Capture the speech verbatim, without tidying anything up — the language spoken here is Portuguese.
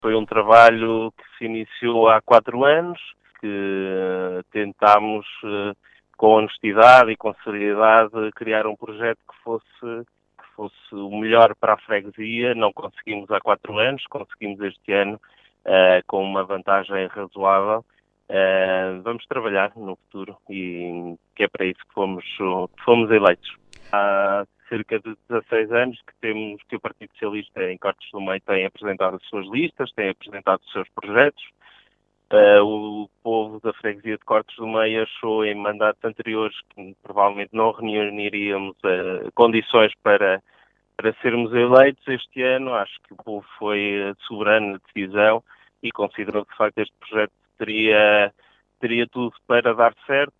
Foi um trabalho que se iniciou há quatro anos, que tentámos, com honestidade e com seriedade, criar um projeto que fosse, que fosse o melhor para a freguesia. Não conseguimos há quatro anos, conseguimos este ano uh, com uma vantagem razoável. Uh, vamos trabalhar no futuro e que é para isso que fomos, que fomos eleitos. Há cerca de dezasseis anos que temos que o Partido Socialista em Cortes do Meio tem apresentado as suas listas, tem apresentado os seus projetos. Uh, o povo da freguesia de Cortes do Meio achou em mandatos anteriores que provavelmente não reuniríamos uh, condições para, para sermos eleitos. Este ano acho que o povo foi soberano na decisão e considerou que de facto este projeto teria, teria tudo para dar certo